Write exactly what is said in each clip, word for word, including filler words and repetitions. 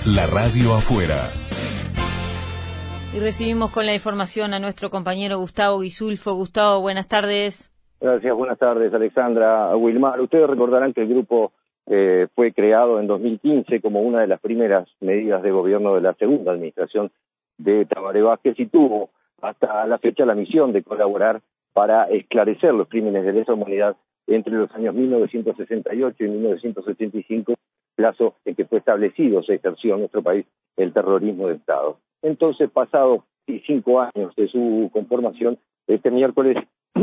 La radio afuera. Y recibimos con la información a nuestro compañero Gustavo Guisulfo. Gustavo, buenas tardes. Gracias, buenas tardes, Alexandra. Wilmar, ustedes recordarán que el grupo eh, fue creado en dos mil quince como una de las primeras medidas de gobierno de la segunda administración de Tabaré Vázquez y tuvo hasta la fecha la misión de colaborar para esclarecer los crímenes de lesa humanidad entre los años mil novecientos sesenta y ocho y mil novecientos ochenta y cinco, plazo en que fue establecido, se ejerció en nuestro país el terrorismo de Estado. Entonces, pasados cinco años de su conformación, este miércoles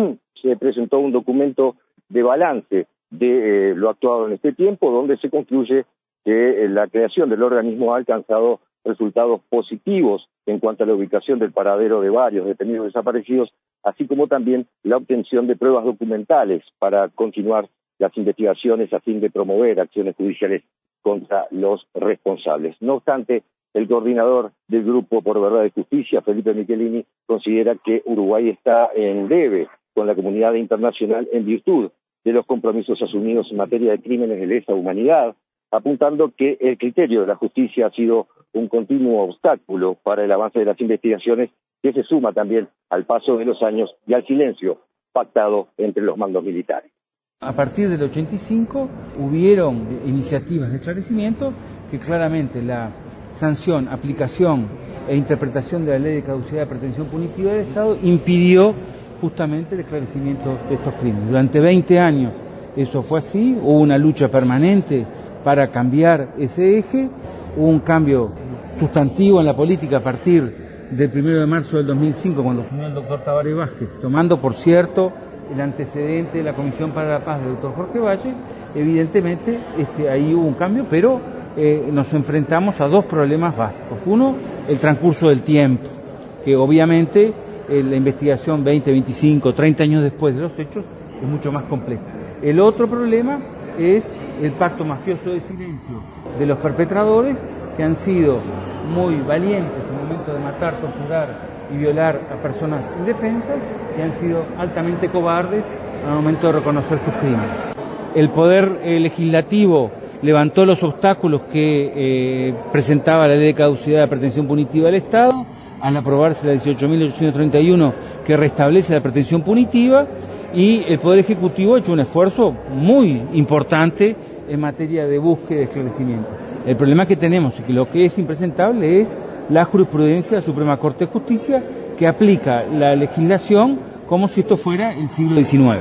se presentó un documento de balance de eh, lo actuado en este tiempo, donde se concluye que eh, la creación del organismo ha alcanzado resultados positivos en cuanto a la ubicación del paradero de varios detenidos desaparecidos, así como también la obtención de pruebas documentales para continuar las investigaciones a fin de promover acciones judiciales contra los responsables. No obstante, el coordinador del Grupo por Verdad y Justicia, Felipe Michelini, considera que Uruguay está en debe con la comunidad internacional en virtud de los compromisos asumidos en materia de crímenes de lesa humanidad, apuntando que el criterio de la justicia ha sido un continuo obstáculo para el avance de las investigaciones, que se suma también al paso de los años y al silencio pactado entre los mandos militares. A partir del ochenta y cinco hubieron iniciativas de esclarecimiento que claramente la sanción, aplicación e interpretación de la ley de caducidad de pretensión punitiva del Estado impidió justamente el esclarecimiento de estos crímenes. Durante veinte años eso fue así, hubo una lucha permanente para cambiar ese eje, hubo un cambio sustantivo en la política a partir del primero de marzo del dos mil cinco, cuando asumió el doctor Tabaré Vázquez, tomando, por cierto, el antecedente de la Comisión para la Paz del doctor Jorge Valle. Evidentemente este, ahí hubo un cambio, pero eh, nos enfrentamos a dos problemas básicos. Uno, el transcurso del tiempo, que obviamente eh, la investigación veinte, veinticinco, treinta años después de los hechos es mucho más compleja. El otro problema es el pacto mafioso de silencio de los perpetradores, que han sido muy valientes en el momento de matar, torturar y violar a personas indefensas, y han sido altamente cobardes al momento de reconocer sus crímenes. El poder eh, legislativo levantó los obstáculos que eh, presentaba la ley de caducidad de pretensión punitiva del Estado, al aprobarse la dieciocho mil ochocientos treinta y uno, que restablece la pretensión punitiva, y el Poder Ejecutivo ha hecho un esfuerzo muy importante en materia de búsqueda y esclarecimiento. El problema que tenemos, y que lo que es impresentable, es la jurisprudencia de la Suprema Corte de Justicia, que aplica la legislación como si esto fuera el siglo diecinueve.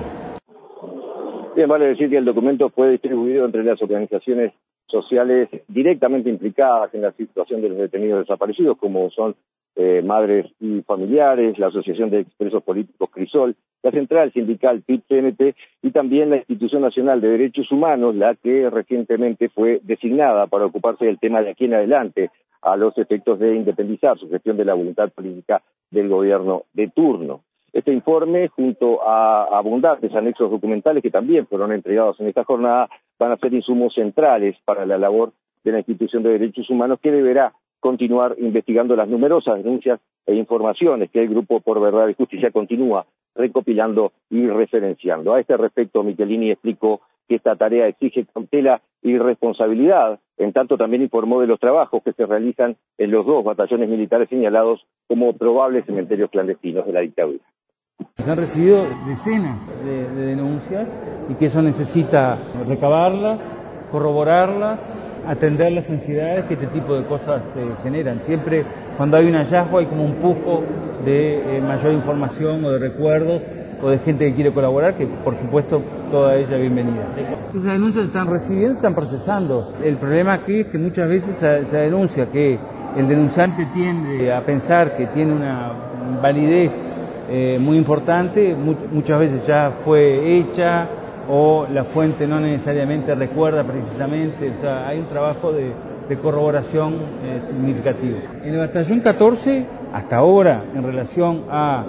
Bien, vale decir que el documento fue distribuido entre las organizaciones sociales directamente implicadas en la situación de los detenidos desaparecidos, como son eh, madres y familiares, la Asociación de Expresos Políticos Crisol, la Central Sindical P I T C N T y también la Institución Nacional de Derechos Humanos, la que recientemente fue designada para ocuparse del tema de aquí en adelante, a los efectos de independizar su gestión de la voluntad política del gobierno de turno. Este informe, junto a abundantes anexos documentales que también fueron entregados en esta jornada, van a ser insumos centrales para la labor de la Institución de Derechos Humanos, que deberá continuar investigando las numerosas denuncias e informaciones que el Grupo por Verdad y Justicia continúa recopilando y referenciando. A este respecto, Michelini explicó que esta tarea exige cautela y responsabilidad, en tanto también informó de los trabajos que se realizan en los dos batallones militares señalados como probables cementerios clandestinos de la dictadura. Se han recibido decenas de, de denuncias y que eso necesita recabarlas, corroborarlas, atender las ansiedades que este tipo de cosas eh, generan. Siempre cuando hay un hallazgo hay como un pujo de eh, mayor información o de recuerdos o de gente que quiere colaborar, que por supuesto toda ella bienvenida. Esas denuncias se están recibiendo, se están procesando. El problema aquí es que muchas veces se, se denuncia que el denunciante tiende a pensar que tiene una validez eh, muy importante, mu muchas veces ya fue hecha o la fuente no necesariamente recuerda precisamente, o sea, hay un trabajo de, de corroboración eh, significativo. En el batallón catorce, hasta ahora, en relación a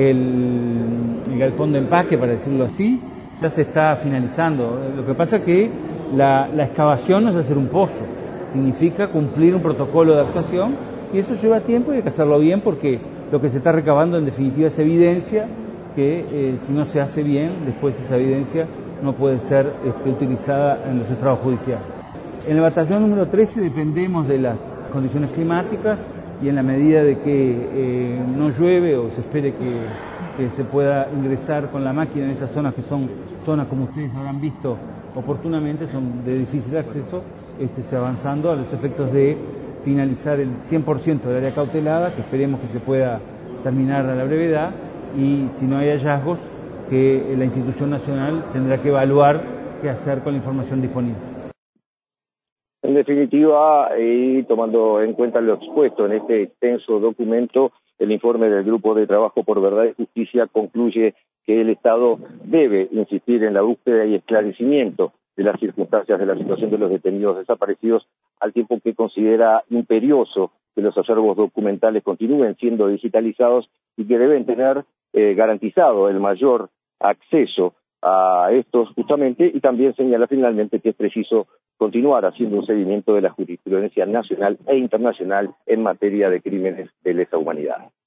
el, el galpón de empaque, para decirlo así, ya se está finalizando. Lo que pasa es que la, la excavación no es hacer un pozo, significa cumplir un protocolo de actuación, y eso lleva tiempo y hay que hacerlo bien, porque lo que se está recabando en definitiva es evidencia que eh, si no se hace bien, después esa evidencia no puede ser este, utilizada en los estrados judiciales. En el batallón número trece dependemos de las condiciones climáticas y en la medida de que eh, no llueve o se espere que, que se pueda ingresar con la máquina en esas zonas que son zonas, como ustedes habrán visto oportunamente, son de difícil acceso, este, se avanzando a los efectos de finalizar el cien por ciento del área cautelada, que esperemos que se pueda terminar a la brevedad, y si no hay hallazgos, que la institución nacional tendrá que evaluar qué hacer con la información disponible. En definitiva, y tomando en cuenta lo expuesto en este extenso documento, el informe del Grupo de Trabajo por Verdad y Justicia concluye que el Estado debe insistir en la búsqueda y esclarecimiento de las circunstancias de la situación de los detenidos desaparecidos, al tiempo que considera imperioso que los acervos documentales continúen siendo digitalizados y que deben tener eh, garantizado el mayor acceso a estos justamente, y también señala finalmente que es preciso continuar haciendo un seguimiento de la jurisprudencia nacional e internacional en materia de crímenes de lesa humanidad.